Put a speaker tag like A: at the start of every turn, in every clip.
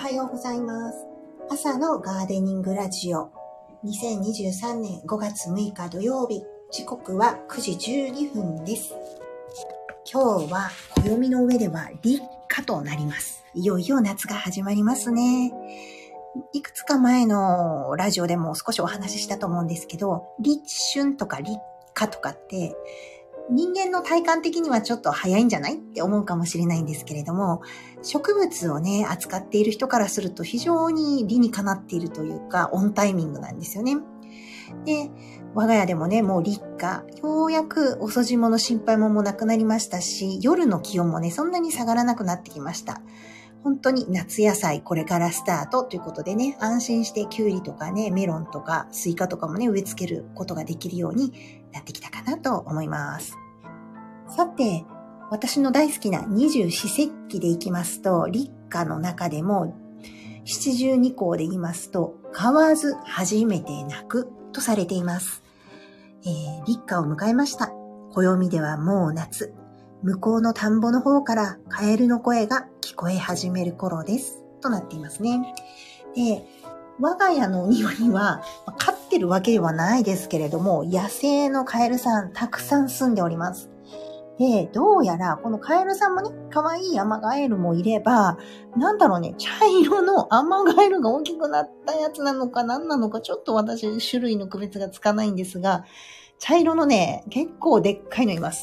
A: はようございます。朝のガーデニングラジオ。2023年5月6日土曜日。時刻は9時12分です。今日は暦の上では立夏となります。いよいよ夏が始まりますね。いくつか前のラジオでも少しお話ししたと思うんですけど、立春とか立夏とかって人間の体感的にはちょっと早いんじゃないって思うかもしれないんですけれども、植物をね、扱っている人からすると非常に理にかなっているというか、オンタイミングなんですよね。で、我が家でもね、もう立夏、ようやく遅霜の心配ももうなくなりましたし、夜の気温もね、そんなに下がらなくなってきました。本当に夏野菜これからスタートということでね、安心してキュウリとかね、メロンとかスイカとかもね、植え付けることができるようになってきたかなと思います。さて、私の大好きな二十四節気でいきますと、立夏の中でも七十二候で言いますと、買わず初めて泣くとされています。立夏を迎えました。暦ではもう夏。向こうの田んぼの方からカエルの声が聞こえ始める頃です。となっていますね。で、我が家の庭には飼ってるわけではないですけれども、野生のカエルさんたくさん住んでおります。で、どうやらこのカエルさんもね、可愛いアマガエルもいれば、なんだろうね、茶色のアマガエルが大きくなったやつなのか何なのかちょっと私種類の区別がつかないんですが、茶色のね、結構でっかいのいます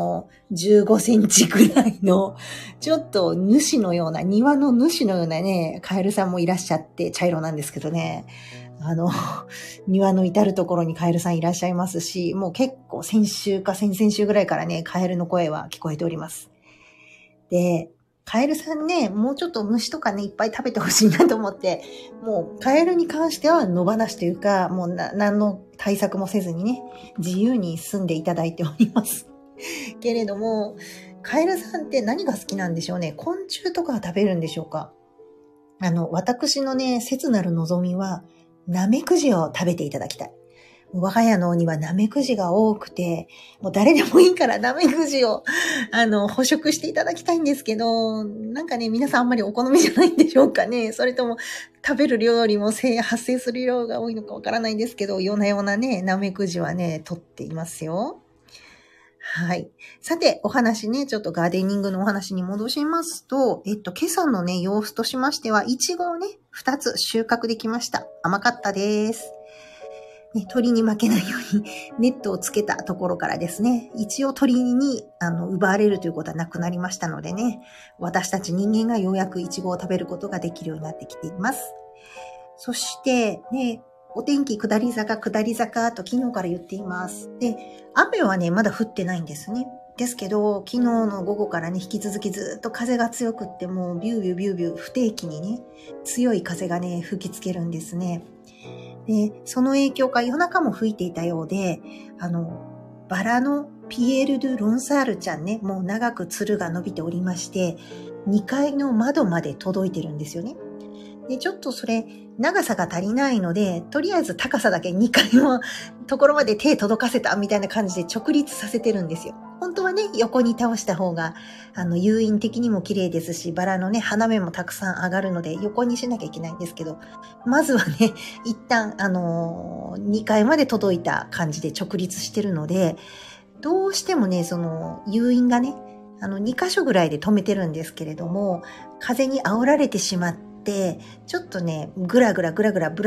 A: 。15センチくらいの、ちょっと主のような、庭の主のようなね、カエルさんもいらっしゃって、茶色なんですけどね、庭の至るところにカエルさんいらっしゃいますし、もう結構先週か先々週ぐらいからね、カエルの声は聞こえております。で、カエルさんね、もうちょっと虫とかね、いっぱい食べてほしいなと思って、もうカエルに関しては野放しというか、もう何の対策もせずにね、自由に住んでいただいております。けれども、カエルさんって何が好きなんでしょうね。昆虫とかは食べるんでしょうか。私のね、切なる望みは、ナメクジを食べていただきたい。我が家のにはナメクジが多くて、もう誰でもいいからナメクジを、捕食していただきたいんですけど、なんかね、皆さんあんまりお好みじゃないんでしょうかね。それとも、食べる量よりも発生する量が多いのかわからないんですけど、夜な夜なね、ナメクジはね、取っていますよ。はい。さて、お話ね、ちょっとガーデニングのお話に戻しますと、今朝のね、様子としましては、イチゴをね、2つ収穫できました。甘かったです。ね、鳥に負けないようにネットをつけたところからですね、一応鳥に奪われるということはなくなりましたのでね、私たち人間がようやくイチゴを食べることができるようになってきています。そしてね、お天気下り坂と昨日から言っています。で、雨はね、まだ降ってないんですね。ですけど、昨日の午後からね、引き続きずっと風が強くって、もうビュービュービュービュー不定期にね、強い風がね、吹きつけるんですね。で、その影響か夜中も吹いていたようで、バラのピエール・ドゥ・ロンサールちゃんね、もう長くつるが伸びておりまして、2階の窓まで届いてるんですよね。で、ちょっとそれ、長さが足りないので、とりあえず高さだけ2階のところまで手届かせたみたいな感じで直立させてるんですよ。本当はね、横に倒した方が、誘引的にも綺麗ですし、バラのね、花芽もたくさん上がるので、横にしなきゃいけないんですけど、まずはね、一旦、2階まで届いた感じで直立してるので、どうしてもね、その、誘引がね、2箇所ぐらいで止めてるんですけれども、風に煽られてしまって、ちょっとね、ぐらぐらブラブラと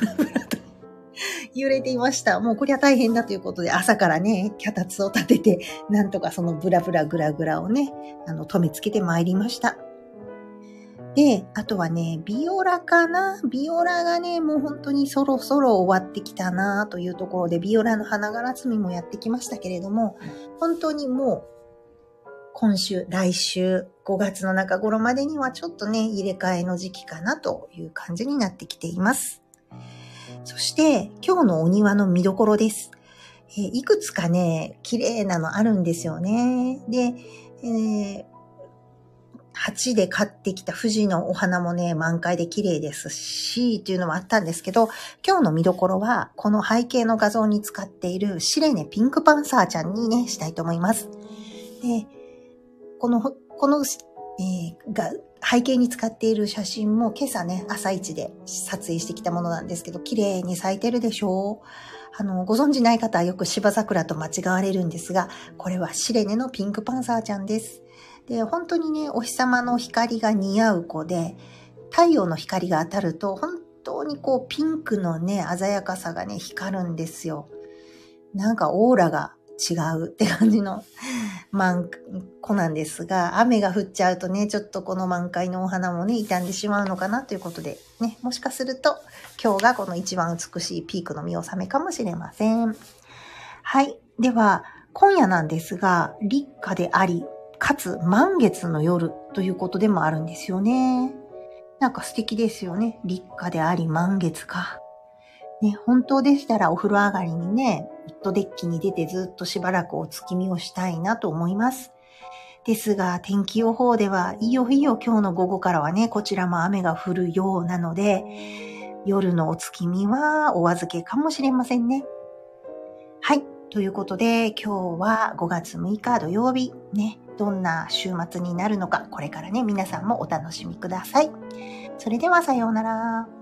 A: 揺れていました。もうこりゃ大変だということで、朝からね、脚立を立てて、なんとかそのブラブラグラグラをね、止めつけてまいりました。で、あとはね、ビオラかな。ビオラがね、もう本当にそろそろ終わってきたなというところで、ビオラの花がら摘みもやってきましたけれども、本当にもう、今週、来週、5月の中頃までにはちょっとね、入れ替えの時期かなという感じになってきています。そして、今日のお庭の見どころです。いくつかね、綺麗なのあるんですよね。で、鉢で買ってきた富士のお花もね、満開で綺麗ですし、っていうのもあったんですけど、今日の見どころは、この背景の画像に使っているシレネピンクパンサーちゃんにね、したいと思います。で、この背景に使っている写真も今朝ね、朝一で撮影してきたものなんですけど、綺麗に咲いてるでしょう？ご存知ない方はよく芝桜と間違われるんですが、これはシレネのピンクパンサーちゃんです。で、本当にね、お日様の光が似合う子で、太陽の光が当たると、本当にこうピンクのね、鮮やかさがね、光るんですよ。なんかオーラが違うって感じの子なんですが、雨が降っちゃうとね、ちょっとこの満開のお花もね、傷んでしまうのかなということで、ね、もしかすると今日がこの一番美しいピークの見納めかもしれません。はい。では、今夜なんですが、立夏であり、かつ満月の夜ということでもあるんですよね。なんか素敵ですよね。立夏であり満月か。ね、本当でしたらお風呂上がりにね、ウッドデッキに出てずっとしばらくお月見をしたいなと思います。ですが、天気予報では、いよいよ今日の午後からはね、こちらも雨が降るようなので、夜のお月見はお預けかもしれませんね。はい。ということで、今日は5月6日土曜日、ね、どんな週末になるのか、これからね、皆さんもお楽しみください。それではさようなら。